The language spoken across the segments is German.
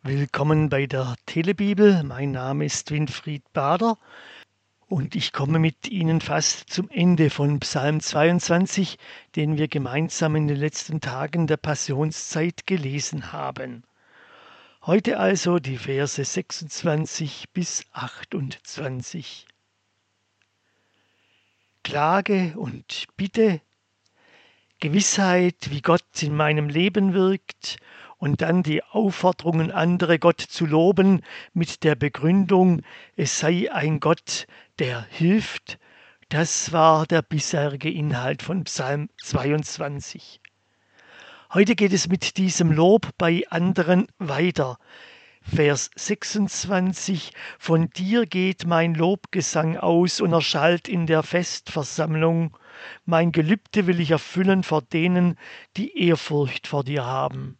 Willkommen bei der Telebibel. Mein Name ist Winfried Bader und ich komme mit Ihnen fast zum Ende von Psalm 22, den wir gemeinsam in den letzten Tagen der Passionszeit gelesen haben. Heute also die Verse 26 bis 28. Klage und Bitte, Gewissheit, wie Gott in meinem Leben wirkt, und dann die Aufforderungen, andere Gott zu loben mit der Begründung, es sei ein Gott, der hilft. Das war der bisherige Inhalt von Psalm 22. Heute geht es mit diesem Lob bei anderen weiter. Vers 26: Von dir geht mein Lobgesang aus und erschallt in der Festversammlung. Mein Gelübde will ich erfüllen vor denen, die Ehrfurcht vor dir haben.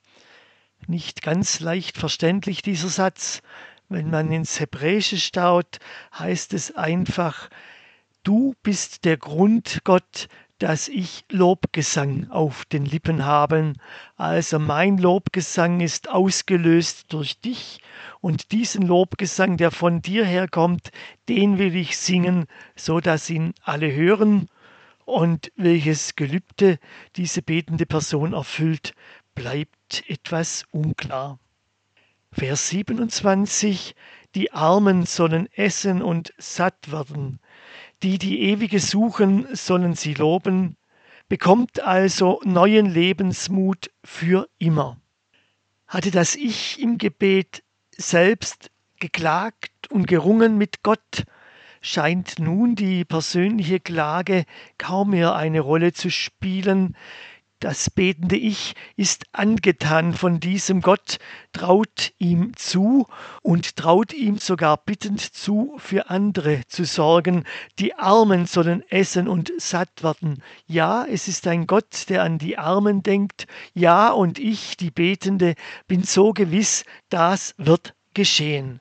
Nicht ganz leicht verständlich dieser Satz. Wenn man ins Hebräische schaut, heißt es einfach: Du bist der Grund, Gott, dass ich Lobgesang auf den Lippen habe. Also mein Lobgesang ist ausgelöst durch dich, und diesen Lobgesang, der von dir herkommt, den will ich singen, so dass ihn alle hören. Und welches Gelübde diese betende Person erfüllt, bleibt etwas unklar. Vers 27: Die Armen sollen essen und satt werden. Die Ewige suchen, sollen sie loben. Bekommt also neuen Lebensmut für immer. Hatte das Ich im Gebet selbst geklagt und gerungen mit Gott, scheint nun die persönliche Klage kaum mehr eine Rolle zu spielen. Das betende Ich ist angetan von diesem Gott, traut ihm zu und traut ihm sogar bittend zu, für andere zu sorgen. Die Armen sollen essen und satt werden. Ja, es ist ein Gott, der an die Armen denkt. Ja, und ich, die Betende, bin so gewiss, das wird geschehen.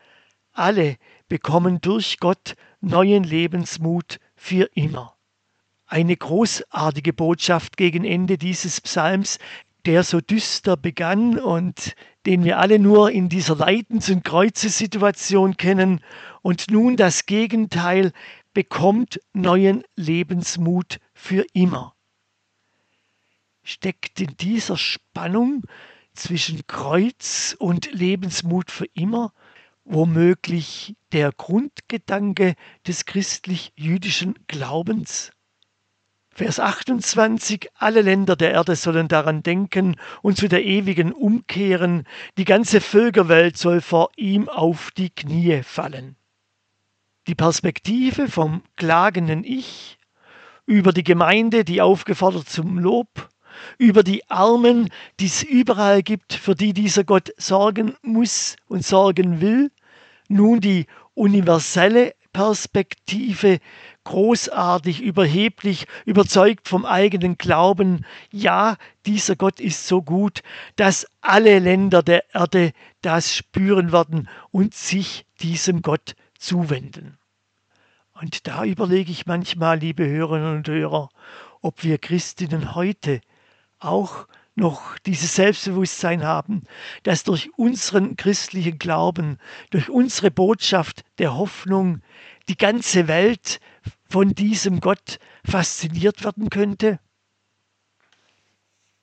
Alle bekommen durch Gott neuen Lebensmut für immer. Eine großartige Botschaft gegen Ende dieses Psalms, der so düster begann und den wir alle nur in dieser Leidens- und Kreuzessituation kennen, und nun das Gegenteil: bekommt neuen Lebensmut für immer. Steckt in dieser Spannung zwischen Kreuz und Lebensmut für immer womöglich der Grundgedanke des christlich-jüdischen Glaubens? Vers 28: Alle Länder der Erde sollen daran denken und zu der Ewigen umkehren. Die ganze Völkerwelt soll vor ihm auf die Knie fallen. Die Perspektive vom klagenden Ich über die Gemeinde, die aufgefordert zum Lob, über die Armen, die es überall gibt, für die dieser Gott sorgen muss und sorgen will. Nun die universelle Perspektive, großartig, überheblich, überzeugt vom eigenen Glauben. Ja, dieser Gott ist so gut, dass alle Länder der Erde das spüren werden und sich diesem Gott zuwenden. Und da überlege ich manchmal, liebe Hörerinnen und Hörer, ob wir Christinnen heute auch noch dieses Selbstbewusstsein haben, dass durch unseren christlichen Glauben, durch unsere Botschaft der Hoffnung die ganze Welt von diesem Gott fasziniert werden könnte.